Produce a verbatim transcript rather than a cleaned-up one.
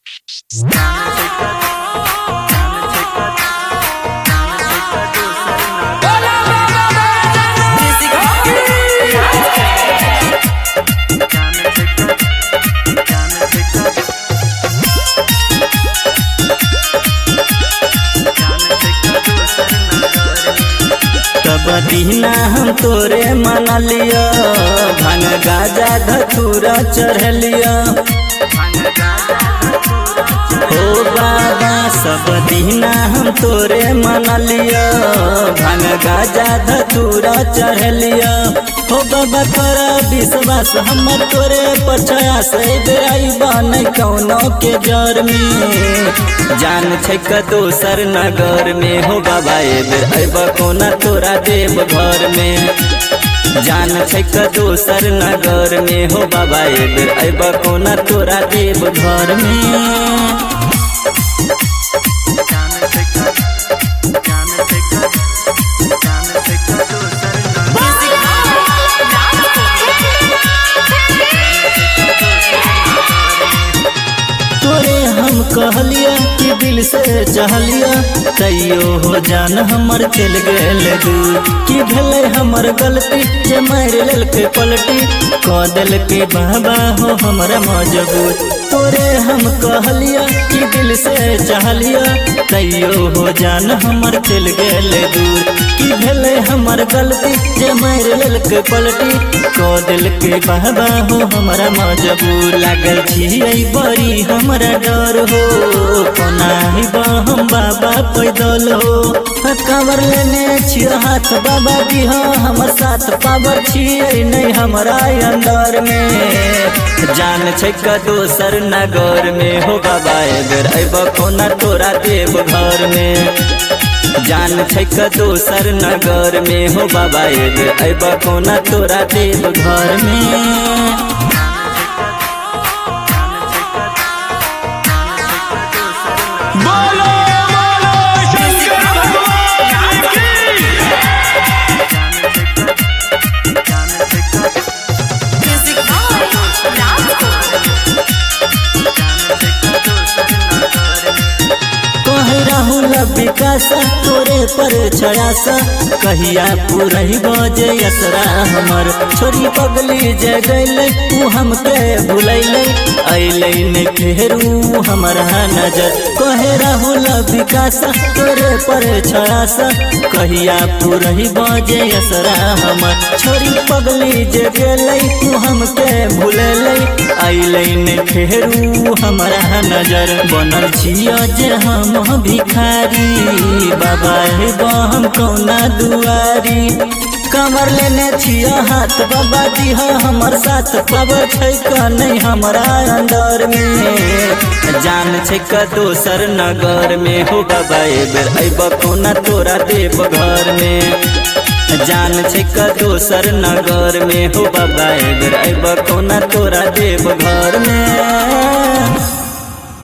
दीना हम तोरे मना लिया, भांग गाजा धतूरा चढ़ लिया। ओ बाबा सब दीना हम तोरे मना लिया, भांग गाजा धतूरा चढ़ लिया। हो बाबा तोरा विश्वास हम तोरे पछया से बेराई बन कौनो के जर में जान छै क दोसर नगर में। हो बाबा एबेर अइब कोना तोरा देव घर में जान छै क दोसर नगर में। हो बाबा एबेर अइब कोना तोरा देव घर में। हम कहलिया कि दिल से चाहलिया, तैयो हो जान हमर चल गेल दूर। कि भेले हमर गलती जे मार लेल के पलटी, कह दिल के बाबा हो हमरा मजबूर। तोरे हम कहलिया कि दिल से चाहलिया, तैयो हो जान हमर चल गेल दूर। कि भेले हमर गलती जे मार लेल के पलटी, कह दिल के बाबा हो हमरा मजबूर। लागल छियै बड़ी हमरा डर हो, कोना हम बाबा पैदल हो। कांवर लेने छियै हाथ बाबा दिहा हमर साथ, पावर छियै नहीं हमरा अंदर में जान छै क दोसर नगर में। हो बाबा एबेर अइब कोना तोरा देव घर में जान छै क दोसर नगर में। हो बाबा एबेर अइब कोना तोरा देव घर में। राहुल विकास तोरे पर छयासा, कहिया पूरही बजे असरा हमर। छोरी पगली जे गैले तू हमके भुलैले, अइले ने फेरू हमरा नजर। कहे राहुल विकास तोरे पर छयासा, कहिया पूरही बजे असरा हमर। छोरी पगली जे गैले तू हमके भुलैले, अइले ने फेरू हमरा नजर। बनल छिया जे हम भिखारी, बाबा हेब हम कौना दुआरी। कमर लेने छिया हाथ बाबा दिहा हमर साथ, पावर छै क नहीं हमरा अंदर में जान छै क दोसर नगर में। हो बाबा एबेर अइब कोना तोरा देव घर में जान छै क दोसर नगर में। हो बाबा एबेर अइब कोना तोरा देव घर में।